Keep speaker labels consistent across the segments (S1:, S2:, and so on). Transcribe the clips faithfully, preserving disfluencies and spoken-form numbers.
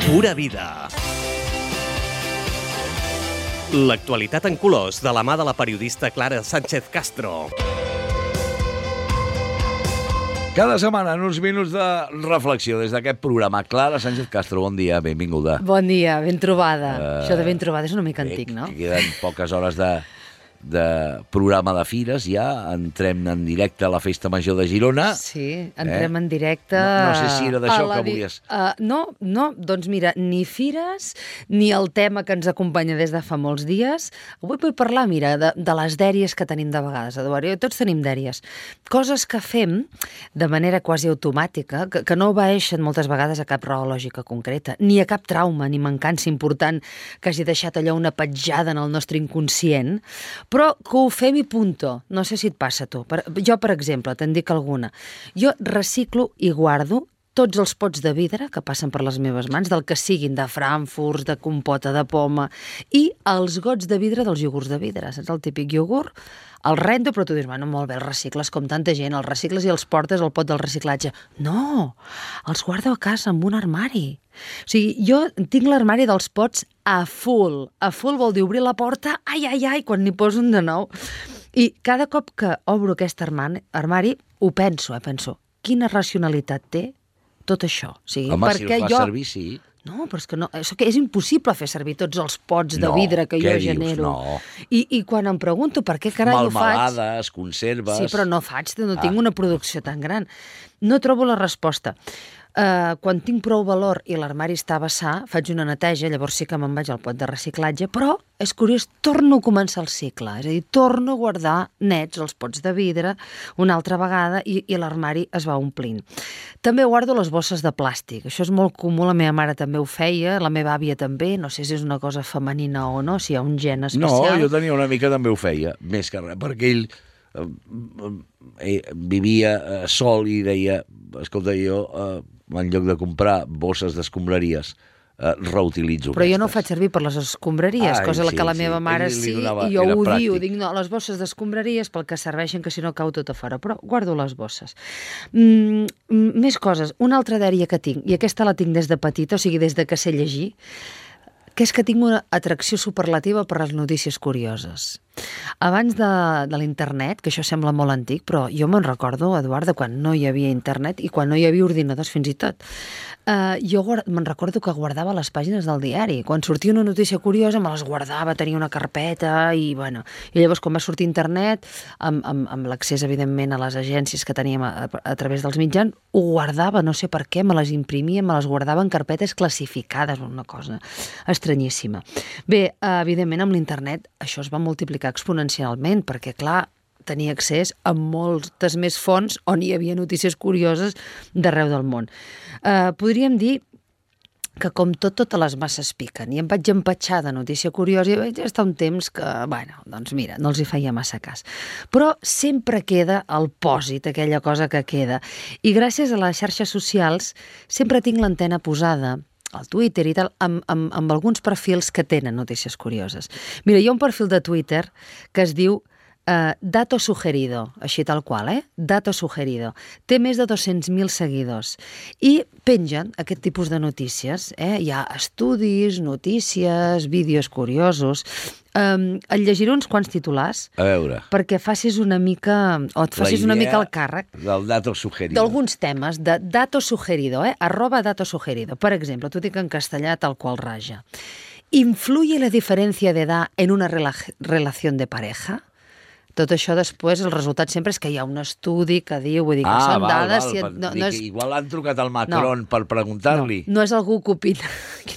S1: Pura vida. L'actualitat en colors de la mà de la periodista Clara Sánchez Castro.
S2: Cada setmana en uns minuts de reflexió des d'aquest programa. Clara Sánchez Castro, bon dia, benvinguda.
S3: Bon dia, ben trobada.
S2: Uh,
S3: Això de ben trobada és una mica antic, no?
S2: Queden poques hores de, de programa de fires, ja entrem en directe a la Festa Major de Girona.
S3: Sí, entrem eh? en directe...
S2: No, no sé si era d'això que
S3: di...
S2: volies...
S3: Uh, no, no, doncs mira, ni fires, ni el tema que ens acompanya des de fa molts dies. Avui vull parlar, mira, de, de les dèries que tenim de vegades, Eduard. Tots tenim dèries. Coses que fem de manera quasi automàtica, que, que no obeeixen moltes vegades a cap raó lògica concreta, ni a cap trauma, ni mancança important que hagi deixat allò una petjada en el nostre inconscient, però que ho fem i punto. No sé si et passa a tu. Per, jo, per exemple, te'n dic alguna. Jo reciclo i guardo tots els pots de vidre que passen per les meves mans, del que siguin, de frankfurts, de compota de poma, i els gots de vidre dels iogurts de vidre. Saps el típic iogurt? El rento, però tu dius, bueno, molt bé, els recicles com tanta gent, els recicles i els portes al pot del reciclatge. No, els guardo a casa amb un armari. O sigui, jo tinc l'armari dels pots a full. A full vol dir obrir la porta, ai, ai, ai, quan n'hi poso un de nou. I cada cop que obro aquest armari, ho penso, eh, penso, quina racionalitat té tot això. O sigui,
S2: home, si els fa
S3: jo...
S2: servir, sí.
S3: No, però és que no, és, que és impossible fer servir tots els pots de
S2: no,
S3: vidre que jo
S2: dius?
S3: genero.
S2: No.
S3: I, I quan em pregunto per què carai ho faig...
S2: Malmelades, conserves...
S3: Sí, però no faig, no tinc
S2: ah.
S3: una producció tan gran. No trobo la resposta. Uh, quan tinc prou valor i l'armari està a vessar, faig una neteja, llavors sí que me'n vaig al pot de reciclatge, però és curiós, torno a començar el cicle, és a dir, torno a guardar nets els pots de vidre una altra vegada i, i l'armari es va omplint. També guardo les bosses de plàstic, això és molt comú, la meva mare també ho feia, la meva àvia també, no sé si és una cosa femenina o no, si hi ha un gen especial.
S2: No, jo tenia una mica també ho feia, més que res, perquè ell eh, eh, vivia eh, sol i deia, escolta, jo... Eh, en lloc de comprar bosses d'escombraries, eh, reutilitzo
S3: però
S2: aquestes.
S3: jo no ho faig servir per les escombraries,
S2: Ai,
S3: cosa
S2: sí,
S3: que la
S2: sí.
S3: meva mare
S2: Ell li
S3: sí,
S2: donava,
S3: i jo ho
S2: pràctic.
S3: diu, dic, no, les bosses d'escombraries pel que serveixen, que si no cau tot a fora, però guardo les bosses. Mm, més coses, una altra dèria que tinc, i aquesta la tinc des de petita, o sigui, des de que sé llegir, que és que tinc una atracció superlativa per les notícies curioses. Abans de, de l'internet, que això sembla molt antic, però jo me'n recordo, Eduard, de quan no hi havia internet i quan no hi havia ordinadors fins i tot. Uh, jo me'n recordo que guardava les pàgines del diari. Quan sortia una notícia curiosa me les guardava, tenia una carpeta i, bueno, i llavors quan va sortir internet, amb, amb, amb l'accés, evidentment, a les agències que teníem a, a través dels mitjans, ho guardava, no sé per què, me les imprimia, me les guardava en carpetes classificades, una cosa estranyíssima. Bé, uh, evidentment, amb l'internet això es va multiplicar exponencialment, perquè, clar, tenia accés a moltes més fonts on hi havia notícies curioses d'arreu del món. Eh, podríem dir que, com tot, totes les masses piquen, i em vaig empatxar de notícia curiosa i vaig estar un temps que, bueno, doncs mira, no els hi feia massa cas. Però sempre queda el pòsit, aquella cosa que queda. I gràcies a les xarxes socials sempre tinc l'antena posada al Twitter i tal, amb, amb, amb alguns perfils que tenen notícies curioses. Mira, hi ha un perfil de Twitter que es diu uh, Dato Sugerido, així tal qual, eh? Dato Sugerido. Té més de dos-cents mil seguidors i pengen aquest tipus de notícies. Eh? Hi ha estudis, notícies, vídeos curiosos. Um, et llegiré uns quants titulars
S2: a veure,
S3: perquè facis una mica, o et facis una mica el càrrec
S2: del dato sugerido.
S3: D'alguns temes, de dato sugerido, eh? arroba dato sugerido. Per exemple, t'ho dic en castellà tal qual raja. ¿Influye la diferencia de edad en una rela relación de pareja? Tot això després, el resultat sempre és que hi ha un estudi que diu, vull dir que
S2: ah,
S3: són
S2: val,
S3: dades...
S2: val,
S3: Si
S2: val.
S3: no,
S2: Dic,
S3: no és...
S2: Igual han trucat al Macron no, per preguntar-li.
S3: No, no és algú que opina...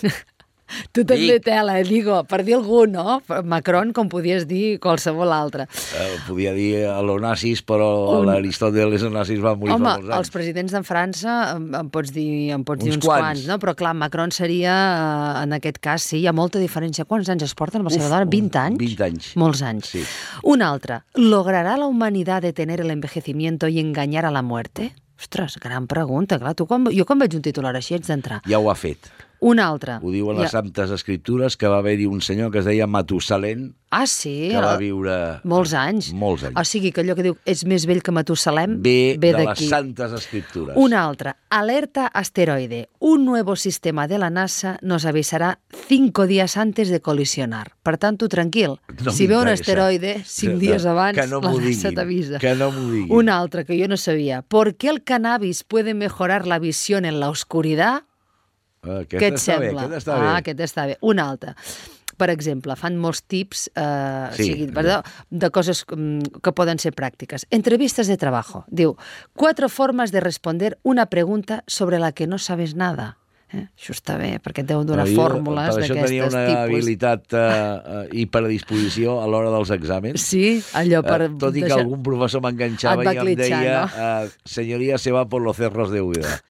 S3: Tu també
S2: Dic.
S3: tela, eh? Digo, per dir algú, no? Macron, com podies dir qualsevol altre.
S2: Eh, podia dir a los nazis, però Un... l'Aristòteles els nazis van morir
S3: Home,
S2: fa molts anys.
S3: els presidents de França em, em pots dir, em pots
S2: uns
S3: dir uns
S2: quants.
S3: quants, no? Però clar, Macron seria, en aquest cas, sí, hi ha molta diferència. Quants anys es porten amb la seva dona? vint anys?
S2: vint anys.
S3: Molts anys.
S2: Sí.
S3: Un altre. ¿Logrará la humanidad detener el envejecimiento y engañar a la muerte? Ostres, gran pregunta, clar. Tu, quan, jo quan veig un titular així haig d'entrar.
S2: Ja ho ha fet.
S3: Un altre.
S2: Ho diuen les Santes Escriptures, que va haver-hi un senyor que es deia Matusalem,
S3: Ah, sí?
S2: que va viure...
S3: Molts anys.
S2: Molts anys.
S3: O sigui que allò que diu és més vell que Matusalem
S2: Ve,
S3: ve
S2: de les
S3: d'aquí.
S2: Santes Escriptures.
S3: Un altre. Alerta asteroide. Un nuevo sistema de la NASA nos avisará cinco días antes de colisionar. Per tant, tu tranquil.
S2: No
S3: si ve un
S2: m'interessa.
S3: asteroide, cinc
S2: No,
S3: dies abans,
S2: que no
S3: la
S2: m'ho
S3: NASA
S2: diguin,
S3: t'avisa.
S2: que no m'ho diguin.
S3: Un altre que jo no sabia. ¿Por qué el cannabis puede mejorar la visión en la oscuridad?
S2: Aquest
S3: Què et
S2: està bé,
S3: sembla?
S2: aquest està
S3: ah,
S2: bé.
S3: aquest està bé. Un altre. Per exemple, fan molts tips eh,
S2: Sí,
S3: o sigui, perdó, de coses mm, que poden ser pràctiques. Entrevistas de trabajo. Diu, cuatro formas de responder una pregunta sobre la que no sabes nada. Eh? Això està bé, perquè et deuen donar
S2: Però jo,
S3: fórmules
S2: per això
S3: d'aquestes
S2: tenia una
S3: tipus.
S2: habilitat uh, uh, i predisposició a l'hora dels exàmens.
S3: Sí, allò per...
S2: Uh, tot i que
S3: deixar...
S2: algun professor m'enganxava
S3: Et va
S2: i em
S3: clitxar,
S2: deia
S3: no?
S2: uh, senyoria se va por los cerros de Úbeda.